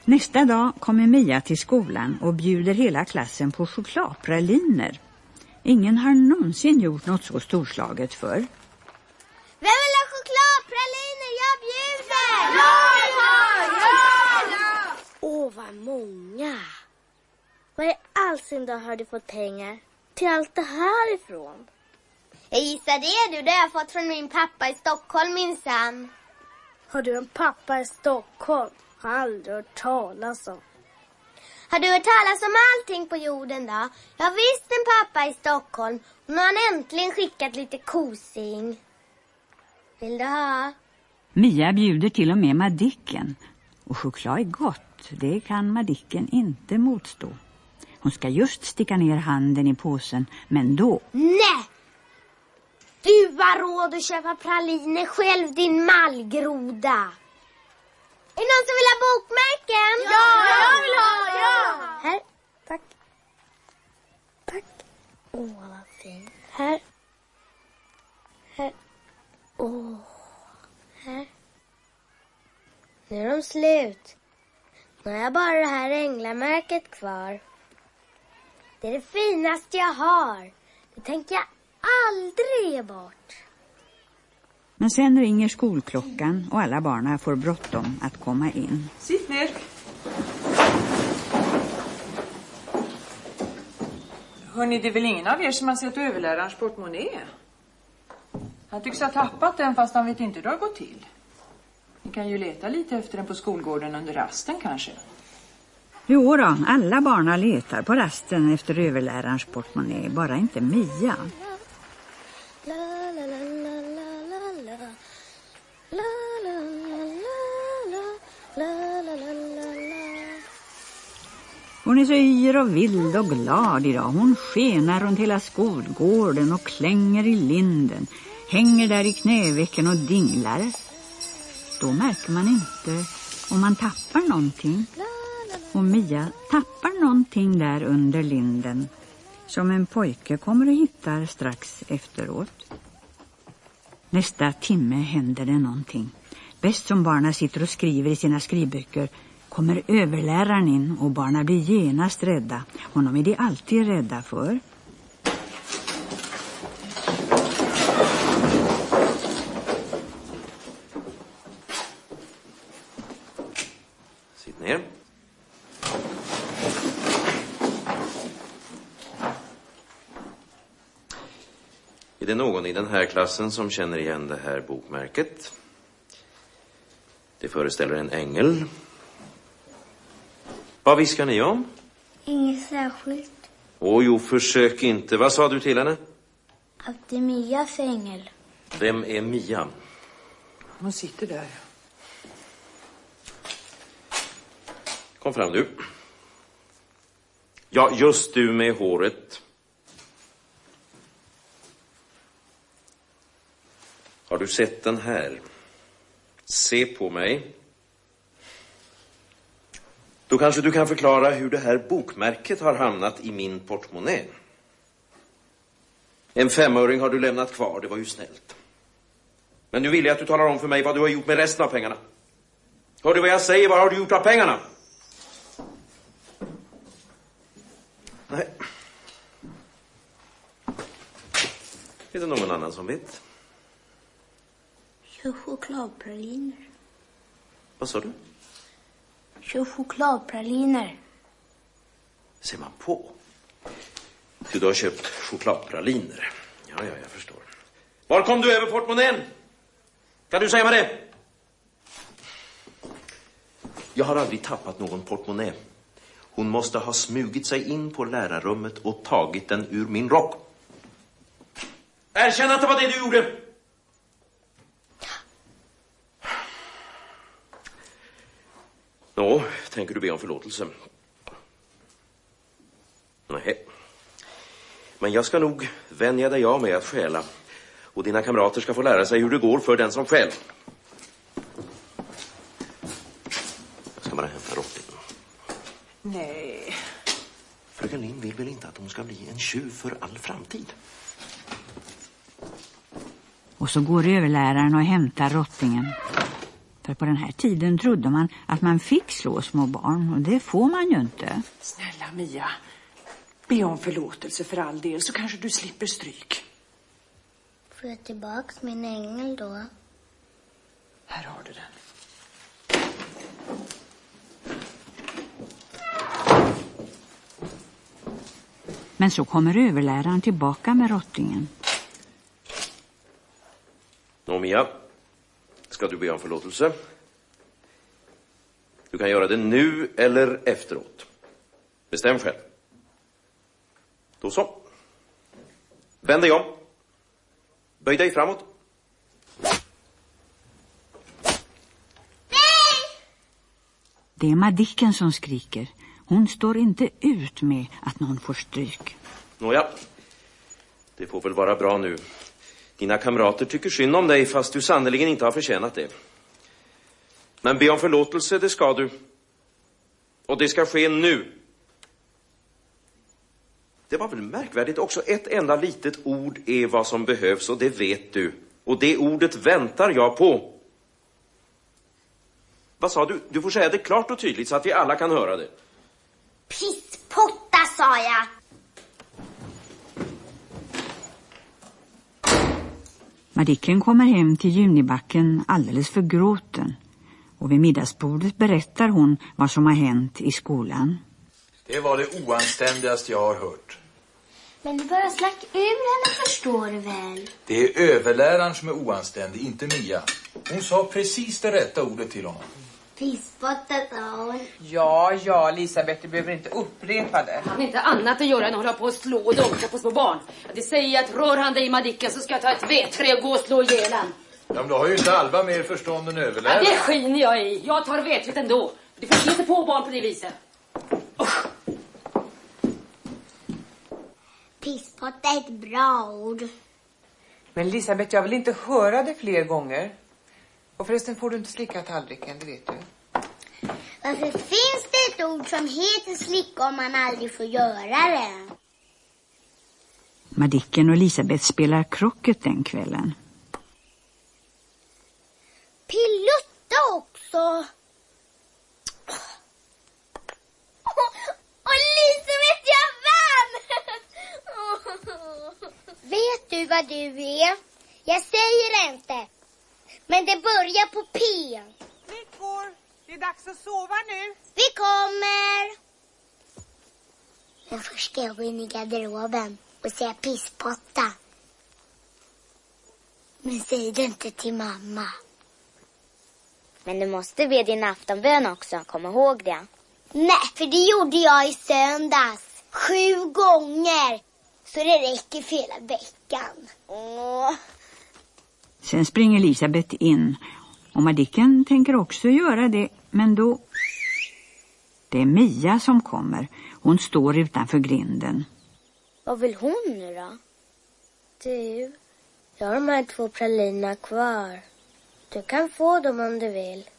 Nästa dag kommer Mia till skolan och bjuder hela klassen på chokladpraliner. Ingen har någonsin gjort något så storslaget förr. Vem vill ha chokladpraliner? Jag bjuder! Ja! Åh, vad många! Var i all sin dag har du fått pengar till allt det här ifrån? Jag gissar det har jag fått från min pappa i Stockholm, minsann. Har du en pappa i Stockholm? Har aldrig hört talas om. Har du hört talas om allting på jorden då? Jag har visst en pappa i Stockholm. Och nu har han äntligen skickat lite kosing. Vill du ha? Mia bjuder till och med Madicken. Och choklad är gott, det kan Madicken inte motstå. Hon ska just sticka ner handen i påsen, men då... Nej! Du har råd att köpa praliner själv, din mallgroda. Är det någon som vill ha bokmärken? Ja, jag vill ha, ja! Här, tack. Tack. Åh, vad fint. Här. Här. Åh, här. Nu är de slut. Nu har jag bara det här änglamärket kvar. Det är det finaste jag har. Det tänker jag aldrig ge bort. Men sen ringer skolklockan och alla barnen får bråttom att komma in. Sitt ner. Hörrni, det är väl ingen av er som har sett överlärarens portmonnä? Han tycks ha tappat den fast han vet inte hur det har gått till. Ni kan ju leta lite efter den på skolgården under rasten kanske. Jo då, alla barnen letar på rasten efter överlärarens portmonnä, bara inte Mia. Hon är så yr och vild och glad idag. Hon skenar runt hela skolgården och klänger i linden. Hänger där i knävecken och dinglar. Då märker man inte om man tappar någonting. Och Mia tappar någonting där under linden. Som en pojke kommer och hittar strax efteråt. Nästa timme händer det någonting. Bäst som barnen sitter och skriver i sina skrivböcker kommer överläraren in och barnen blir genast rädda. Honom är de alltid rädda för. Sitt ner. Är det någon i den här klassen som känner igen det här bokmärket? Det föreställer en ängel. Vad viskar ni om? Inget särskilt. Jo, försök inte. Vad sa du till henne? Att det är Mias ängel. Vem är Mia? Hon sitter där. Kom fram du. Ja, just du med håret. Har du sett den här? Se på mig. Då kanske du kan förklara hur det här bokmärket har hamnat i min portmonnä. En 5-öring har du lämnat kvar, det var ju snällt. Men nu vill jag att du talar om för mig vad du har gjort med resten av pengarna. Hör du vad jag säger? Vad har du gjort av pengarna? Nej. Är det någon annan som vet? Kör chokladpraliner. Vad sa du? Kör chokladpraliner. Ser man på. Du har köpt chokladpraliner. Ja, jag förstår. Var kom du över portmonnän? Kan du säga mig det? Jag har aldrig tappat någon portmonnä. Hon måste ha smugit sig in på lärarrummet och tagit den ur min rock. Erkänn att det var det du gjorde. Nå, tänker du be om förlåtelse? Nej. Men jag ska nog vänja dig av med att stjäla. Och dina kamrater ska få lära sig hur det går för den som stjäl. Jag ska bara hämta rottingen. Nej. Fröken Lind vill väl inte att hon ska bli en tjuv för all framtid? Och så går överläraren och hämtar rottingen. För på den här tiden trodde man att man fick slå små barn, och det får man ju inte. Snälla Mia, be om förlåtelse för all del så kanske du slipper stryk. Får jag tillbaks min ängel då? Här har du den. Men så kommer överläraren tillbaka med rottingen. Nå Mia, ska du be om förlåtelse? Du kan göra det nu eller efteråt. Bestäm själv. Då så. Vänd dig om. Böj dig framåt. Det är Madicken som skriker. Hon står inte ut med att någon får stryk. Nåja, det får väl vara bra nu. Dina kamrater tycker synd om dig fast du sannoliken inte har förtjänat det. Men be om förlåtelse, det ska du. Och det ska ske nu. Det var väl märkvärdigt också. Ett enda litet ord är vad som behövs och det vet du. Och det ordet väntar jag på. Vad sa du? Du får säga det klart och tydligt så att vi alla kan höra det. Pisspotta, sa jag. Madicken kommer hem till Junibacken alldeles för gråten. Och vid middagsbordet berättar hon vad som har hänt i skolan. Det var det oanständigaste jag har hört. Men du bara slack ur henne, förstår du väl? Det är överläraren som är oanständig, inte Mia. Hon sa precis det rätta ordet till honom. Pisspotta, sa hon. Ja, Elisabeth, du behöver inte upprepa det. Han har inte annat att göra än att hålla på och slå och donka på små barn. Det säger att rör han dig i Madicken så ska jag ta ett vedträ och gå och slå ihjäl han. Ja, men då har ju inte Alva mer förstånd än överläraren. Ja, det skiner jag i. Jag tar vedträet ändå. Du får inte på barn på det viset. Pisspotta är ett bra ord. Men Elisabeth, jag vill inte höra det fler gånger. Och förresten får du inte slicka tallriken, det vet du. Varför finns det ett ord som heter slicka om man aldrig får göra det? Madicken och Elisabeth spelar krocket den kvällen. Pilutta också. Och Elisabeth, jag vann! Vet du vad du är? Jag säger inte. Men det börjar på P. Flickor, det är dags att sova nu. Vi kommer. Men först ska jag gå in i garderoben och säga pisspotta. Men säg det inte till mamma. Men du måste be din aftonbön också, kom ihåg det. Nej, för det gjorde jag i söndags. 7 gånger. Så det räcker för hela veckan. Åh. Sen springer Elisabeth in. Och Madicken tänker också göra det. Men då... Det är Mia som kommer. Hon står utanför grinden. Vad vill hon nu då? Du, jag har de här 2 pralinerna kvar. Du kan få dem om du vill.